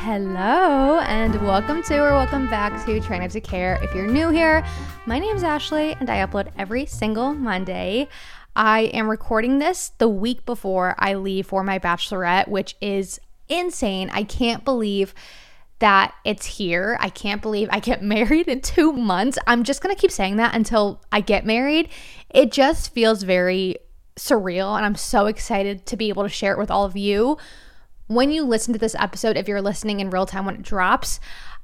Hello and welcome back to Try Not to Care. If you're new here, my name is Ashley and I upload every single Monday. I am recording this the week before I leave for my bachelorette, which is insane. I can't believe that it's here. I can't believe I get married in 2 months. I'm just going to keep saying that until I get married. It just feels very surreal and I'm so excited to be able to share it with all of you. When you listen to this episode, if you're listening in real time when it drops,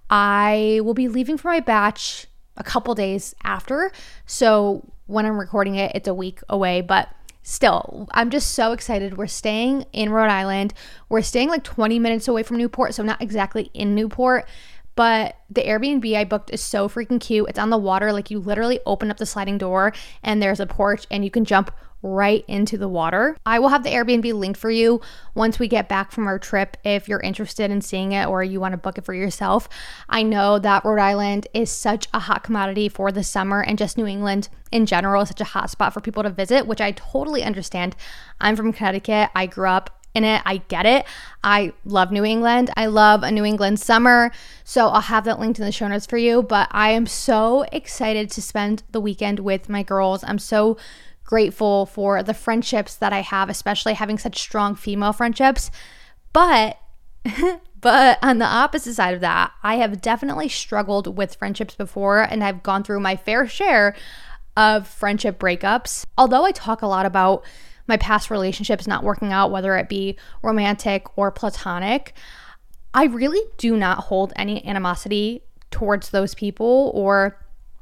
I will be leaving for my batch a couple days after. So when I'm recording it, it's a week away, but still, I'm just so excited. We're staying in Rhode Island. We're staying like 20 minutes away from Newport, so not exactly in Newport, but the Airbnb I booked is so freaking cute. It's on the water. Like you literally open up the sliding door and there's a porch and you can jump right into the water. I will have the Airbnb linked for you once we get back from our trip if you're interested in seeing it or you want to book it for yourself. I know that Rhode Island is such a hot commodity for the summer, and just New England in general is such a hot spot for people to visit, which I totally understand. I'm from Connecticut. I grew up in it. I get it. I love New England. I love a New England summer. So I'll have that linked in the show notes for you. But I am so excited to spend the weekend with my girls. I'm so grateful for the friendships that I have, especially having such strong female friendships. But on the opposite side of that, I have definitely struggled with friendships before, and I've gone through my fair share of friendship breakups. Although I talk a lot about my past relationships not working out, whether it be romantic or platonic, I really do not hold any animosity towards those people or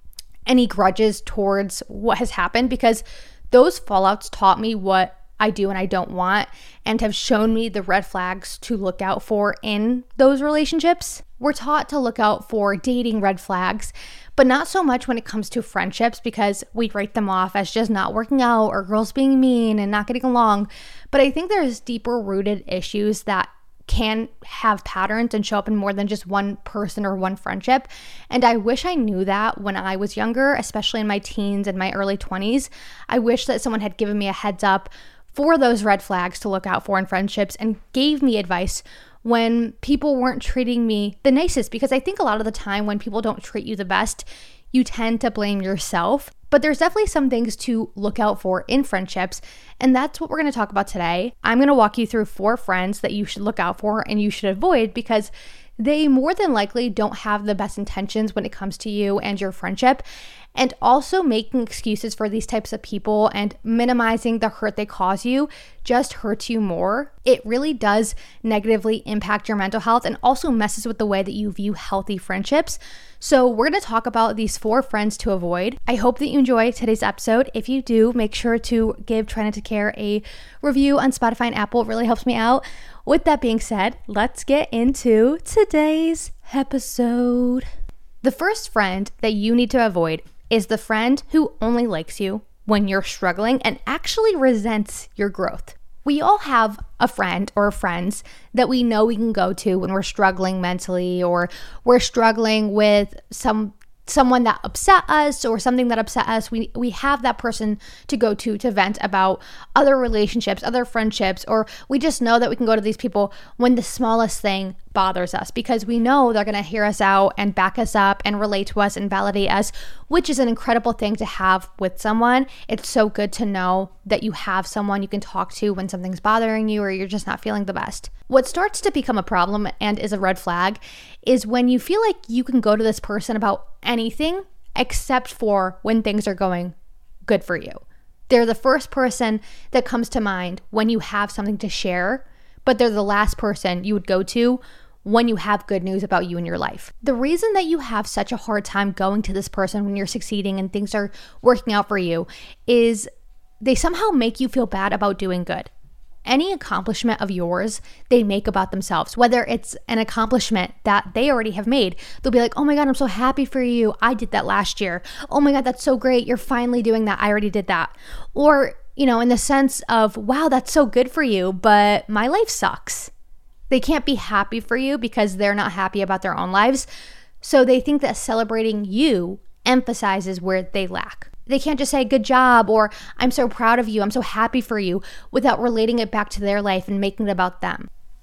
any grudges towards what has happened, because those fallouts taught me what I do and I don't want and have shown me the red flags to look out for in those relationships. We're taught to look out for dating red flags, but not so much when it comes to friendships, because we write them off as just not working out or girls being mean and not getting along. But I think there's deeper rooted issues that can have patterns and show up in more than just one person or one friendship. And I wish I knew that when I was younger, especially in my teens and my early 20s. I wish that someone had given me a heads up for those red flags to look out for in friendships and gave me advice when people weren't treating me the nicest, because I think a lot of the time when people don't treat you the best, you tend to blame yourself. But there's definitely some things to look out for in friendships, and that's what we're going to talk about today. I'm going to walk you through 4 friends that you should look out for and you should avoid, because they more than likely don't have the best intentions when it comes to you and your friendship. And also, making excuses for these types of people and minimizing the hurt they cause you just hurts you more. It really does negatively impact your mental health and also messes with the way that you view healthy friendships. So we're going to talk about these 4 friends to avoid. I hope that you enjoy today's episode. If you do, make sure to give Try Not to Care a review on Spotify and Apple. It really helps me out. With that being said, let's get into today's episode. The first friend that you need to avoid is the friend who only likes you when you're struggling and actually resents your growth. We all have a friend or friends that we know we can go to when we're struggling mentally, or we're struggling with someone that upset us or something that upset us. We have that person to go to vent about other relationships, other friendships, or we just know that we can go to these people when the smallest thing bothers us, because we know they're going to hear us out and back us up and relate to us and validate us, which is an incredible thing to have with someone. It's so good to know that you have someone you can talk to when something's bothering you or you're just not feeling the best. What starts to become a problem and is a red flag is when you feel like you can go to this person about anything except for when things are going good for you. They're the first person that comes to mind when you have something to share, but they're the last person you would go to when you have good news about you in your life. The reason that you have such a hard time going to this person when you're succeeding and things are working out for you is they somehow make you feel bad about doing good. Any accomplishment of yours, they make about themselves, whether it's an accomplishment that they already have made. They'll be like, oh my God, I'm so happy for you. I did that last year. Oh my God, that's so great. You're finally doing that. I already did that. Or, in the sense of, wow, that's so good for you, but my life sucks. They can't be happy for you because they're not happy about their own lives. So they think that celebrating you emphasizes where they lack. They can't just say good job or I'm so proud of you, I'm so happy for you, without relating it back to their life and making it about them.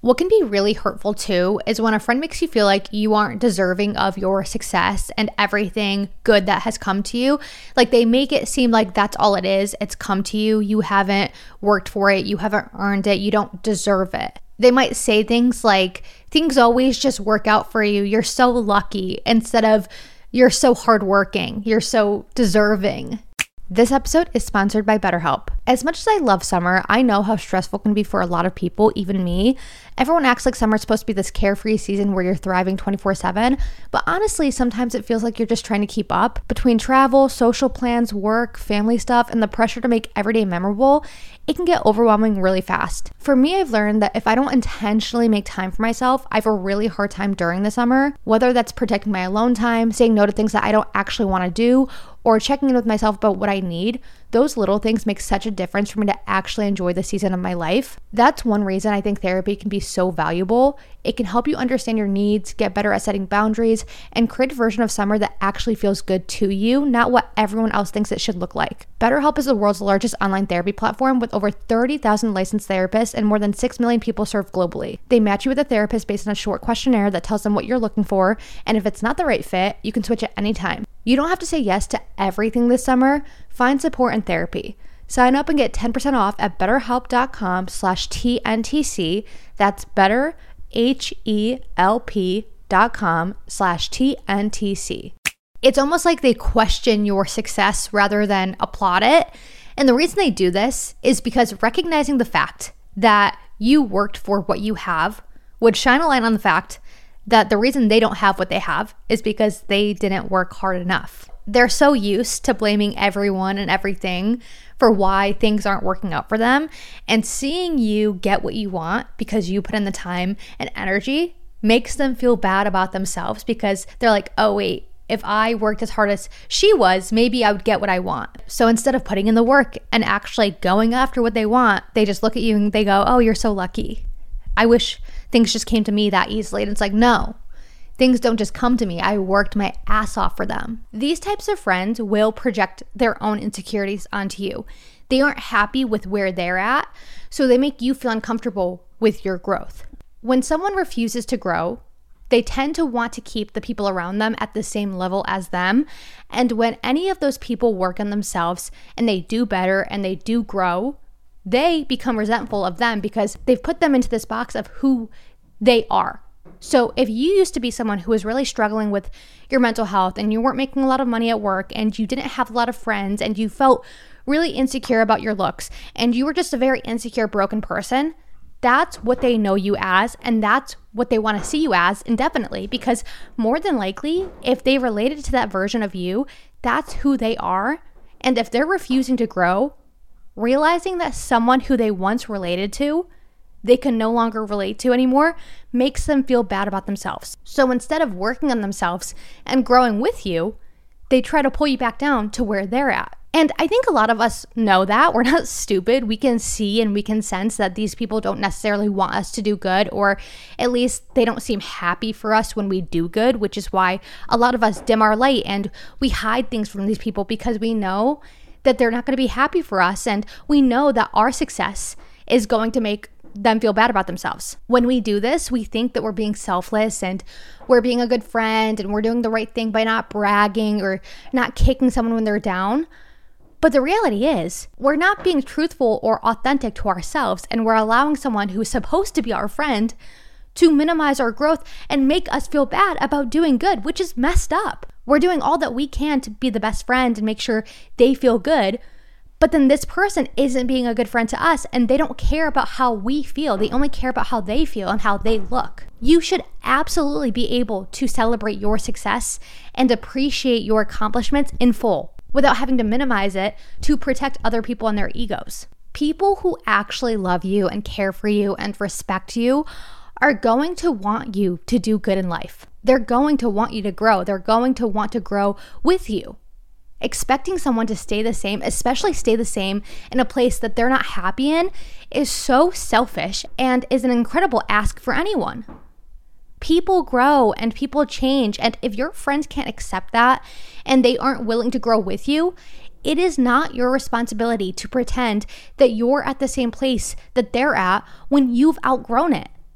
What can be really hurtful too is when a friend makes you feel like you aren't deserving of your success and everything good that has come to you. Like they make it seem like that's all it is. It's come to you. You haven't worked for it. You haven't earned it. You don't deserve it. They might say things like, things always just work out for you. You're so lucky, instead of you're so hardworking. You're so deserving. This episode is sponsored by BetterHelp. As much as I love summer, I know how stressful it can be for a lot of people, even me. Everyone acts like summer is supposed to be this carefree season where you're thriving 24/7, but honestly, sometimes it feels like you're just trying to keep up. Between travel, social plans, work, family stuff, and the pressure to make every day memorable, it can get overwhelming really fast. For me, I've learned that if I don't intentionally make time for myself, I have a really hard time during the summer, whether that's protecting my alone time, saying no to things that I don't actually want to do, or checking in with myself about what I need. Those little things make such a difference for me to actually enjoy the season of my life. That's one reason I think therapy can be so valuable. It can help you understand your needs, get better at setting boundaries, and create a version of summer that actually feels good to you, not what everyone else thinks it should look like. BetterHelp is the world's largest online therapy platform with over 30,000 licensed therapists and more than 6 million people served globally. They match you with a therapist based on a short questionnaire that tells them what you're looking for, and if it's not the right fit, you can switch at any time. You don't have to say yes to everything this summer. Find support and therapy. Sign up and get 10% off at betterhelp.com/TNTC. That's betterhelp.com/TNTC. It's almost like they question your success rather than applaud it. And the reason they do this is because recognizing the fact that you worked for what you have would shine a light on the fact that the reason they don't have what they have is because they didn't work hard enough. They're so used to blaming everyone and everything for why things aren't working out for them, and seeing you get what you want because you put in the time and energy makes them feel bad about themselves, because they're like, oh wait, if I worked as hard as she was, maybe I would get what I want. So instead of putting in the work and actually going after what they want, they just look at you and they go, oh, you're so lucky. I wish things just came to me that easily. And it's like, no, things don't just come to me. I worked my ass off for them. These types of friends will project their own insecurities onto you. They aren't happy with where they're at, so they make you feel uncomfortable with your growth. When someone refuses to grow, they tend to want to keep the people around them at the same level as them. And when any of those people work on themselves and they do better and they do grow, they become resentful of them because they've put them into this box of who they are. So if you used to be someone who was really struggling with your mental health and you weren't making a lot of money at work and you didn't have a lot of friends and you felt really insecure about your looks and you were just a very insecure, broken person, that's what they know you as, and that's what they want to see you as indefinitely, because more than likely, if they related to that version of you, that's who they are. And if they're refusing to grow, realizing that someone who they once related to, they can no longer relate to anymore, makes them feel bad about themselves. So instead of working on themselves and growing with you, they try to pull you back down to where they're at. And I think a lot of us know that. We're not stupid. We can see and we can sense that these people don't necessarily want us to do good, or at least they don't seem happy for us when we do good, which is why a lot of us dim our light and we hide things from these people, because we know that they're not going to be happy for us, and we know that our success is going to make them feel bad about themselves. When we do this, we think that we're being selfless and we're being a good friend and we're doing the right thing by not bragging or not kicking someone when they're down. But the reality is, we're not being truthful or authentic to ourselves, and we're allowing someone who's supposed to be our friend to minimize our growth and make us feel bad about doing good, which is messed up. We're doing all that we can to be the best friend and make sure they feel good, but then this person isn't being a good friend to us, and they don't care about how we feel. They only care about how they feel and how they look. You should absolutely be able to celebrate your success and appreciate your accomplishments in full, without having to minimize it to protect other people and their egos. People who actually love you and care for you and respect you are going to want you to do good in life. They're going to want you to grow. They're going to want to grow with you. Expecting someone to stay the same, especially stay the same in a place that they're not happy in, is so selfish and is an incredible ask for anyone. People grow and people change, and if your friends can't accept that and they aren't willing to grow with you, it is not your responsibility to pretend that you're at the same place that they're at when you've outgrown it.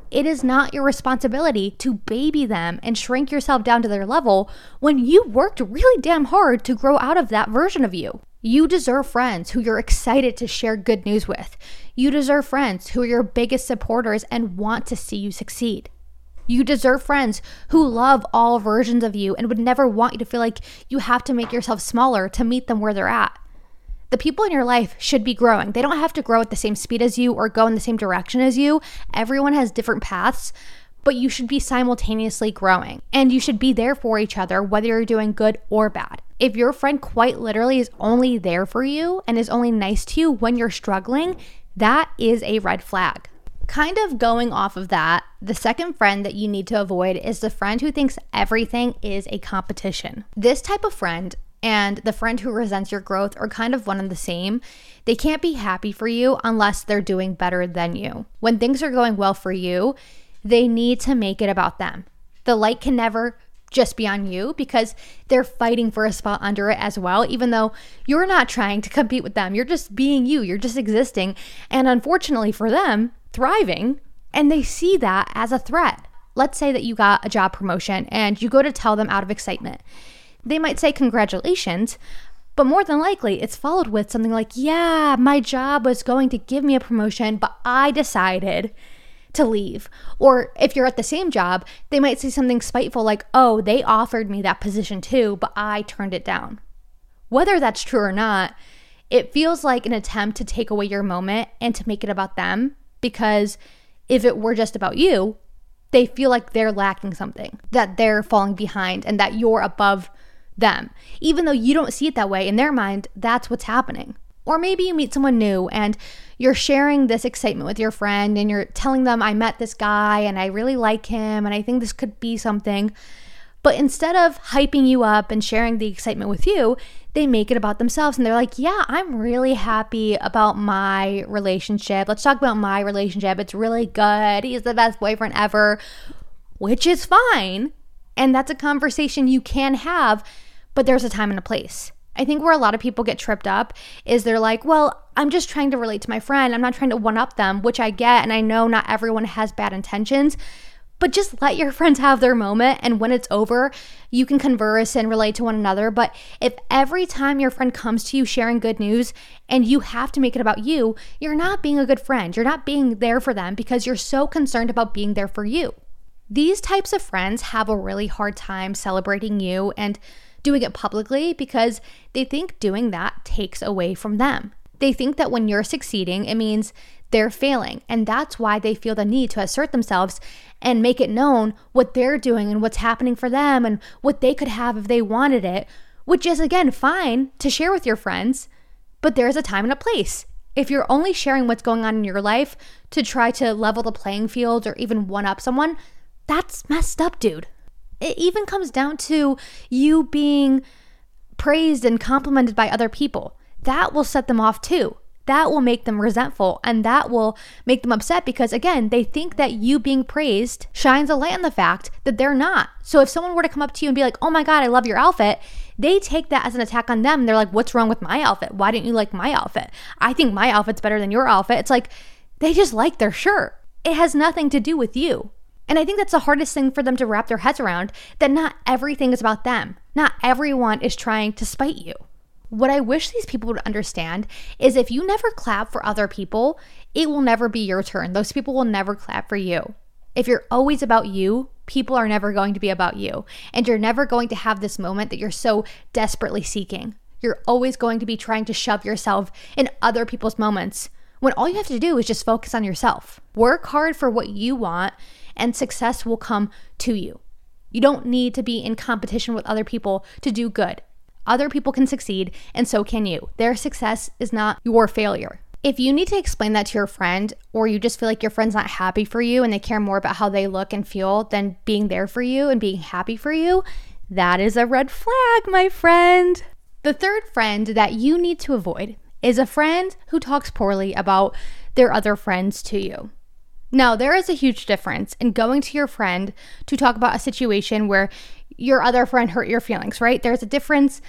It is not your responsibility to baby them and shrink yourself down to their level when you worked really damn hard to grow out of that version of you. You deserve friends who you're excited to share good news with. You deserve friends who are your biggest supporters and want to see you succeed. You deserve friends who love all versions of you and would never want you to feel like you have to make yourself smaller to meet them where they're at. The people in your life should be growing. They don't have to grow at the same speed as you or go in the same direction as you. Everyone has different paths, but you should be simultaneously growing. And you should be there for each other, whether you're doing good or bad. If your friend quite literally is only there for you and is only nice to you when you're struggling, that is a red flag. Kind of going off of that, the second friend that you need to avoid is the friend who thinks everything is a competition. This type of friend and the friend who resents your growth are kind of one and the same. They can't be happy for you unless they're doing better than you. When things are going well for you, they need to make it about them. The light can never just be on you because they're fighting for a spot under it as well, even though you're not trying to compete with them. You're just being you. You're just existing. And unfortunately for them, thriving, and they see that as a threat. Let's say that you got a job promotion and you go to tell them out of excitement. They might say congratulations, but more than likely it's followed with something like, yeah, my job was going to give me a promotion, but I decided to leave. Or if you're at the same job, they might say something spiteful like, oh, they offered me that position too, but I turned it down. Whether that's true or not, it feels like an attempt to take away your moment and to make it about them, because if it were just about you, they feel like they're lacking something, that they're falling behind and that you're above them. Even though you don't see it that way, in their mind, that's what's happening. Or maybe you meet someone new and you're sharing this excitement with your friend and you're telling them, I met this guy and I really like him and I think this could be something. But instead of hyping you up and sharing the excitement with you, they make it about themselves and they're like, yeah, I'm really happy about my relationship. Let's talk about my relationship. It's really good. He's the best boyfriend ever, which is fine. And that's a conversation you can have, but there's a time and a place. I think where a lot of people get tripped up is they're like, well, I'm just trying to relate to my friend. I'm not trying to one-up them, which I get. And I know not everyone has bad intentions, but just let your friends have their moment. And when it's over, you can converse and relate to one another. But if every time your friend comes to you sharing good news and you have to make it about you, you're not being a good friend. You're not being there for them because you're so concerned about being there for you. These types of friends have a really hard time celebrating you and doing it publicly because they think doing that takes away from them. They think that when you're succeeding, it means they're failing. And that's why they feel the need to assert themselves and make it known what they're doing and what's happening for them and what they could have if they wanted it, which is, again, fine to share with your friends, but there's a time and a place. If you're only sharing what's going on in your life to try to level the playing field or even one-up someone, that's messed up, dude. It even comes down to you being praised and complimented by other people. That will set them off too. That will make them resentful and that will make them upset because, again, they think that you being praised shines a light on the fact that they're not. So if someone were to come up to you and be like, oh my God, I love your outfit, they take that as an attack on them. They're like, what's wrong with my outfit? Why didn't you like my outfit? I think my outfit's better than your outfit. It's like they just like their shirt. It has nothing to do with you. And I think that's the hardest thing for them to wrap their heads around, that not everything is about them. Not everyone is trying to spite you. What I wish these people would understand is if you never clap for other people, it will never be your turn. Those people will never clap for you. If you're always about you, people are never going to be about you. And you're never going to have this moment that you're so desperately seeking. You're always going to be trying to shove yourself in other people's moments when all you have to do is just focus on yourself. Work hard for what you want and success will come to you. You don't need to be in competition with other people to do good. Other people can succeed and so can you. Their success is not your failure. If you need to explain that to your friend, or you just feel like your friend's not happy for you and they care more about how they look and feel than being there for you and being happy for you, that is a red flag, my friend. The third friend that you need to avoid is a friend who talks poorly about their other friends to you. Now, there is a huge difference in going to your friend to talk about a situation where your other friend hurt your feelings, right? There's a difference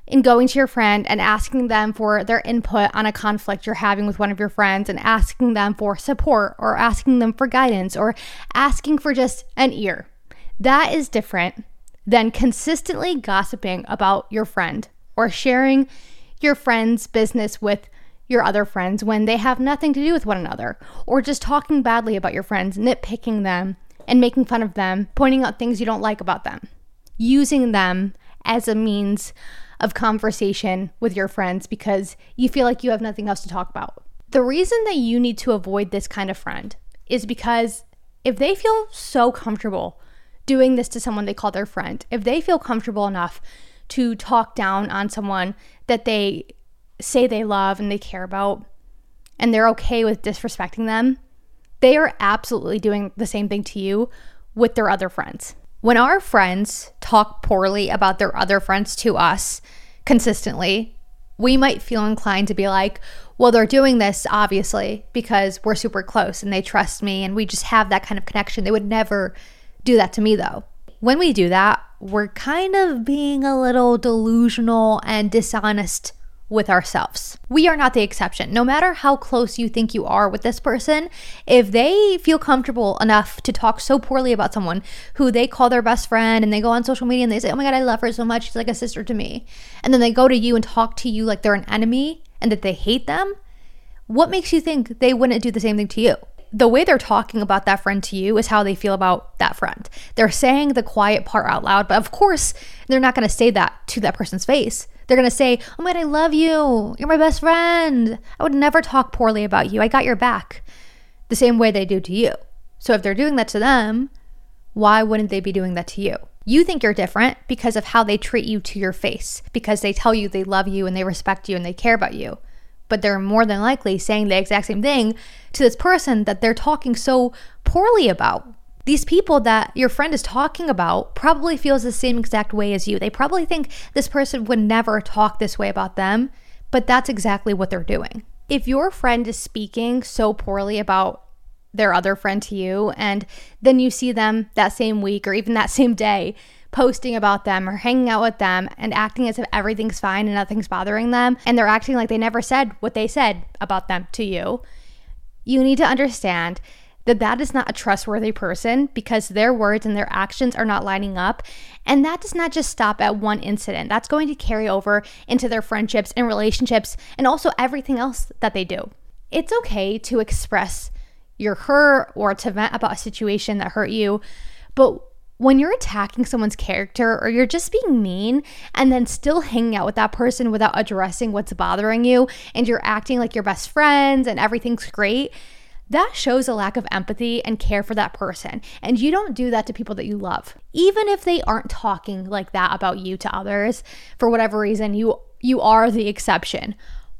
in going to your friend and asking them for their input on a conflict you're having with one of your friends and asking them for support or asking them for guidance or asking for just an ear. That is different than consistently gossiping about your friend or sharing your friend's business with your other friends when they have nothing to do with one another, or just talking badly about your friends, nitpicking them and making fun of them, pointing out things you don't like about them, using them as a means of conversation with your friends because you feel like you have nothing else to talk about. The reason that you need to avoid this kind of friend is because if they feel so comfortable doing this to someone they call their friend, if they feel comfortable enough to talk down on someone that they say they love and they care about, and they're okay with disrespecting them, they are absolutely doing the same thing to you with their other friends. When our friends talk poorly about their other friends to us consistently, we might feel inclined to be like, well, they're doing this obviously because we're super close and they trust me and we just have that kind of connection. They would never do that to me though. When we do that, we're kind of being a little delusional and dishonest with ourselves. We are not the exception. No matter how close you think you are with this person, if they feel comfortable enough to talk so poorly about someone who they call their best friend and they go on social media and they say, oh my God, I love her so much, she's like a sister to me. And then they go to you and talk to you like they're an enemy and that they hate them. What makes you think they wouldn't do the same thing to you? The way they're talking about that friend to you is how they feel about that friend. They're saying the quiet part out loud, but of course, they're not going to say that to that person's face. They're going to say, oh my God, I love you. You're my best friend. I would never talk poorly about you. I got your back. The same way they do to you. So if they're doing that to them, why wouldn't they be doing that to you? You think you're different because of how they treat you to your face, because they tell you they love you and they respect you and they care about you. But they're more than likely saying the exact same thing to this person that they're talking so poorly about. These people that your friend is talking about probably feels the same exact way as you. They probably think this person would never talk this way about them, but that's exactly what they're doing. If your friend is speaking so poorly about their other friend to you, and then you see them that same week or even that same day posting about them or hanging out with them and acting as if everything's fine and nothing's bothering them, and they're acting like they never said what they said about them to you, you need to understand that that is not a trustworthy person because their words and their actions are not lining up. And that does not just stop at one incident. That's going to carry over into their friendships and relationships and also everything else that they do. It's okay to express your hurt or to vent about a situation that hurt you, but when you're attacking someone's character or you're just being mean and then still hanging out with that person without addressing what's bothering you and you're acting like you're best friends and everything's great, that shows a lack of empathy and care for that person. And you don't do that to people that you love. Even if they aren't talking like that about you to others, for whatever reason, you are the exception.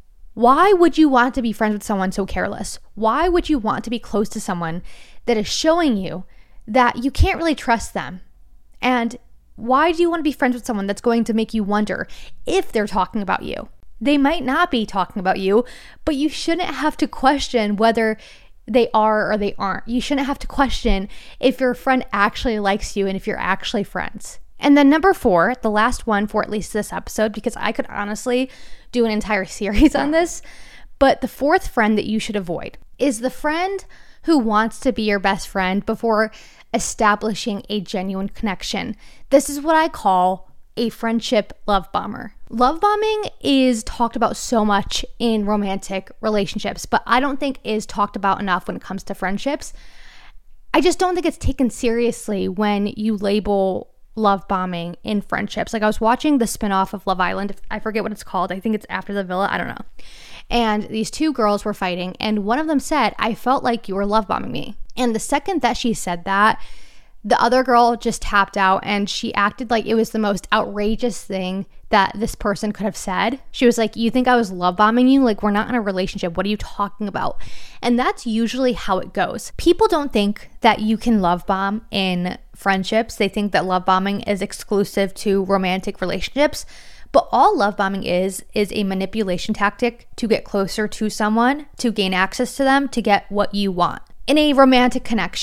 Why would you want to be friends with someone so careless? Why would you want to be close to someone that is showing you that you can't really trust them? And why do you want to be friends with someone that's going to make you wonder if they're talking about you? They might not be talking about you, but you shouldn't have to question whether they are or they aren't. You shouldn't have to question if your friend actually likes you and if you're actually friends. And then number 4, the last one for at least this episode, because I could honestly do an entire series on this, but the 4th friend that you should avoid is the friend who wants to be your best friend before establishing a genuine connection. This is what I call a friendship love bomber. Love bombing is talked about so much in romantic relationships, but I don't think is talked about enough when it comes to friendships. I just don't think it's taken seriously when you label love bombing in friendships. Like I was watching the spinoff of Love Island. I forget what it's called. I think it's After the Villa. I don't know. And these 2 girls were fighting and one of them said, I felt like you were love bombing me. And the second that she said that, the other girl just tapped out and she acted like it was the most outrageous thing that this person could have said. She was like, you think I was love bombing you? Like, we're not in a relationship. What are you talking about? And that's usually how it goes. People don't think that you can love bomb in friendships. They think that love bombing is exclusive to romantic relationships. But all love bombing is a manipulation tactic to get closer to someone, to gain access to them, to get what you want. In a romantic connection,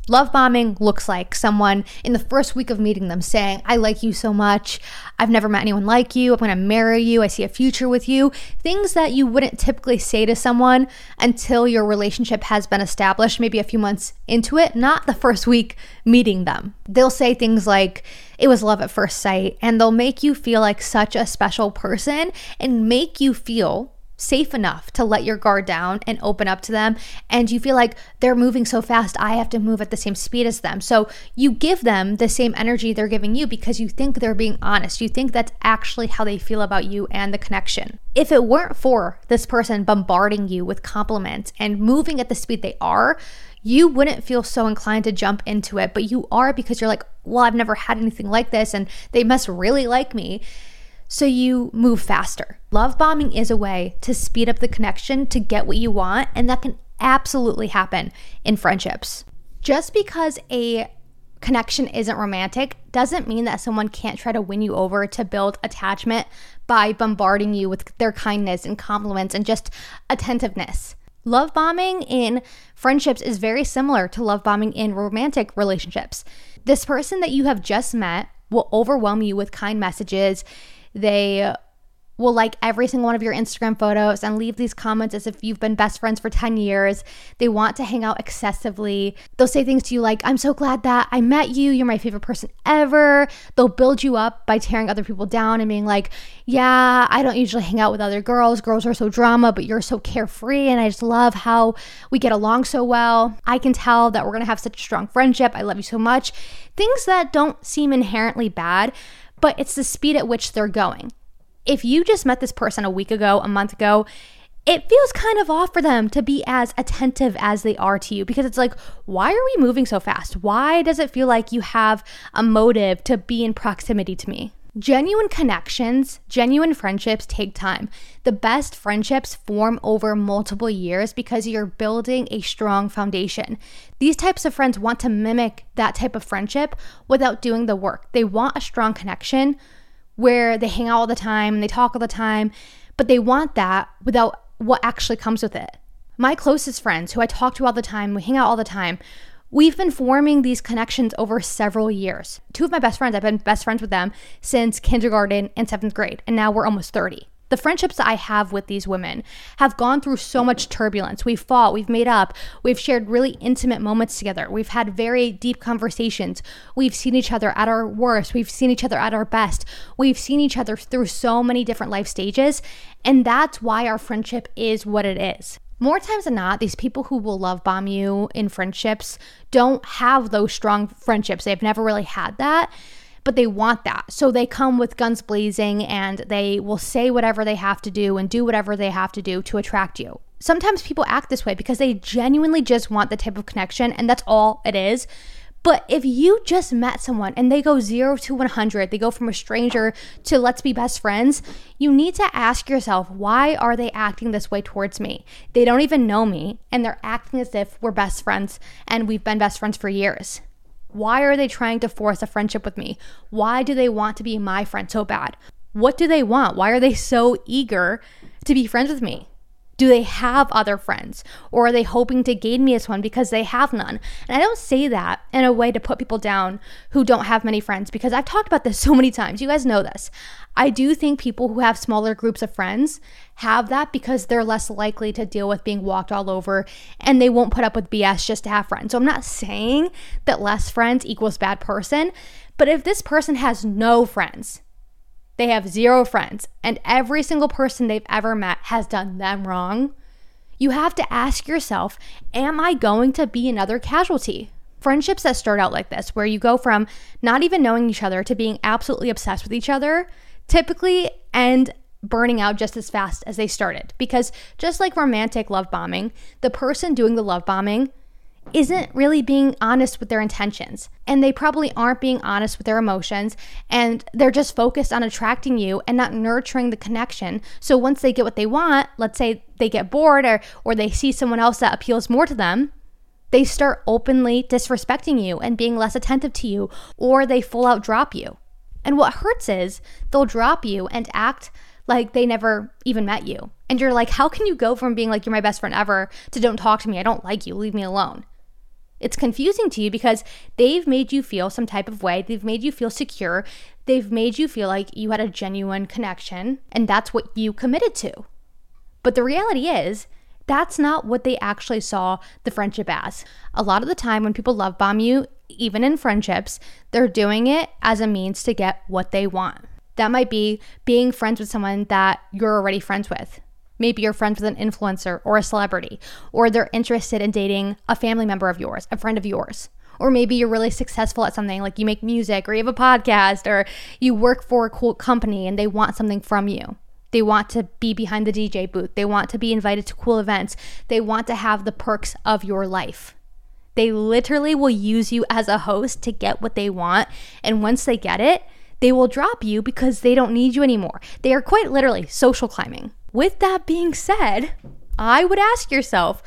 Love bombing looks like someone in the first week of meeting them saying, I like you so much. I've never met anyone like you. I'm going to marry you. I see a future with you. Things that you wouldn't typically say to someone until your relationship has been established, maybe a few months into it, not the first week meeting them. They'll say things like, it was love at first sight, and they'll make you feel like such a special person and make you feel safe enough to let your guard down and open up to them. And you feel like they're moving so fast, I have to move at the same speed as them. So you give them the same energy they're giving you because you think they're being honest. You think that's actually how they feel about you and the connection. If it weren't for this person bombarding you with compliments and moving at the speed they are, you wouldn't feel so inclined to jump into it, but you are because you're like, well, I've never had anything like this and they must really like me. So you move faster. Love bombing is a way to speed up the connection to get what you want, and that can absolutely happen in friendships. Just because a connection isn't romantic doesn't mean that someone can't try to win you over to build attachment by bombarding you with their kindness and compliments and just attentiveness. Love bombing in friendships is very similar to love bombing in romantic relationships. This person that you have just met will overwhelm you with kind messages. They will like every single one of your Instagram photos and leave these comments as if you've been best friends for 10 years. They want to hang out excessively. They'll say things to you like, I'm so glad that I met you. You're my favorite person ever. They'll build you up by tearing other people down and being like, yeah, I don't usually hang out with other girls. Girls are so drama, but you're so carefree. And I just love how we get along so well. I can tell that we're going to have such a strong friendship. I love you so much. Things that don't seem inherently bad, but it's the speed at which they're going. If you just met this person a week ago, a month ago, it feels kind of off for them to be as attentive as they are to you because it's like, why are we moving so fast? Why does it feel like you have a motive to be in proximity to me? Genuine connections, genuine friendships take time. The best friendships form over multiple years because you're building a strong foundation. These types of friends want to mimic that type of friendship without doing the work. They want a strong connection where they hang out all the time and they talk all the time, but they want that without what actually comes with it. My closest friends who I talk to all the time, we hang out all the time, we've been forming these connections over several years. Two of my best friends, I've been best friends with them since kindergarten and 7th grade, and now we're almost 30. The friendships that I have with these women have gone through so much turbulence. We've fought, we've made up, we've shared really intimate moments together. We've had very deep conversations. We've seen each other at our worst. We've seen each other at our best. We've seen each other through so many different life stages, and that's why our friendship is what it is. More times than not, these people who will love bomb you in friendships don't have those strong friendships. They've never really had that, but they want that. So they come with guns blazing and they will say whatever they have to do and do whatever they have to do to attract you. Sometimes people act this way because they genuinely just want the type of connection, and that's all it is. But if you just met someone and they go 0 to 100, they go from a stranger to let's be best friends, you need to ask yourself, why are they acting this way towards me? They don't even know me and they're acting as if we're best friends and we've been best friends for years. Why are they trying to force a friendship with me? Why do they want to be my friend so bad? What do they want? Why are they so eager to be friends with me? Do they have other friends? Or are they hoping to gain me as one because they have none? And I don't say that in a way to put people down who don't have many friends, because I've talked about this so many times. You guys know this. I do think people who have smaller groups of friends have that because they're less likely to deal with being walked all over and they won't put up with BS just to have friends. So I'm not saying that less friends equals bad person, but if this person has no friends, they have 0 friends, and every single person they've ever met has done them wrong, you have to ask yourself, am I going to be another casualty? Friendships that start out like this, where you go from not even knowing each other to being absolutely obsessed with each other, typically end burning out just as fast as they started. Because just like romantic love bombing, the person doing the love bombing isn't really being honest with their intentions, and they probably aren't being honest with their emotions, and they're just focused on attracting you and not nurturing the connection. So once they get what they want, let's say they get bored or they see someone else that appeals more to them, they start openly disrespecting you and being less attentive to you, or they full out drop you. And what hurts is they'll drop you and act like they never even met you. And you're like, how can you go from being like, you're my best friend ever, to don't talk to me, I don't like you, leave me alone? It's confusing to you because they've made you feel some type of way. They've made you feel secure. They've made you feel like you had a genuine connection, and that's what you committed to. But the reality is, that's not what they actually saw the friendship as. A lot of the time when people love bomb you, even in friendships, they're doing it as a means to get what they want. That might be being friends with someone that you're already friends with. Maybe you're friends with an influencer or a celebrity, or they're interested in dating a family member of yours, a friend of yours. Or maybe you're really successful at something, like you make music or you have a podcast or you work for a cool company and they want something from you. They want to be behind the DJ booth. They want to be invited to cool events. They want to have the perks of your life. They literally will use you as a host to get what they want. And once they get it, they will drop you because they don't need you anymore. They are quite literally social climbing. With that being said, I would ask yourself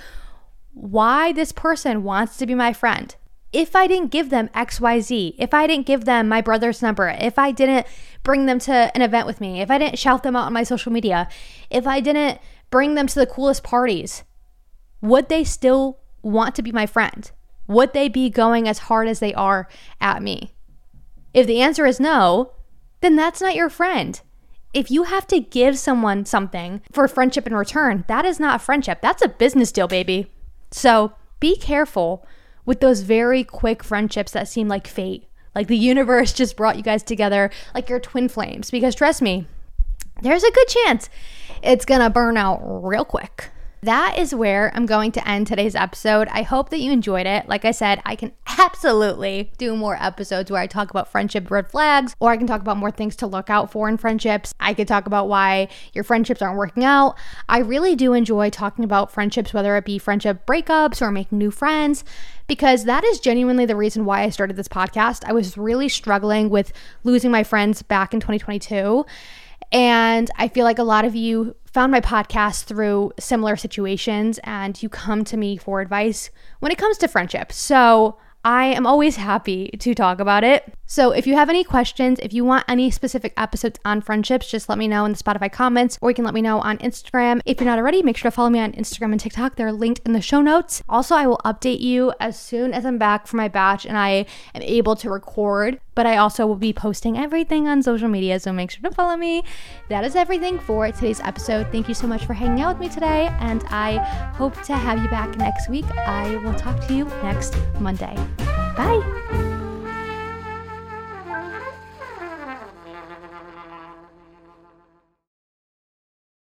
why this person wants to be my friend. If I didn't give them XYZ, if I didn't give them my brother's number, if I didn't bring them to an event with me, if I didn't shout them out on my social media, if I didn't bring them to the coolest parties, would they still want to be my friend? Would they be going as hard as they are at me? If the answer is no, then that's not your friend. If you have to give someone something for friendship in return, that is not friendship. That's a business deal, baby. So be careful with those very quick friendships that seem like fate. Like the universe just brought you guys together like you're twin flames. Because trust me, there's a good chance it's gonna burn out real quick. That is where I'm going to end today's episode. I hope that you enjoyed it. Like I said, I can absolutely do more episodes where I talk about friendship red flags, or I can talk about more things to look out for in friendships. I could talk about why your friendships aren't working out. I really do enjoy talking about friendships, whether it be friendship breakups or making new friends, because that is genuinely the reason why I started this podcast. I was really struggling with losing my friends back in 2022. And I feel like a lot of you found my podcast through similar situations and you come to me for advice when it comes to friendship. So I am always happy to talk about it. So if you have any questions, if you want any specific episodes on friendships, just let me know in the Spotify comments, or you can let me know on Instagram. If you're not already, make sure to follow me on Instagram and TikTok. They're linked in the show notes. Also, I will update you as soon as I'm back from my batch and I am able to record, but I also will be posting everything on social media, so make sure to follow me. That is everything for today's episode. Thank you so much for hanging out with me today, and I hope to have you back next week. I will talk to you next Monday. Bye.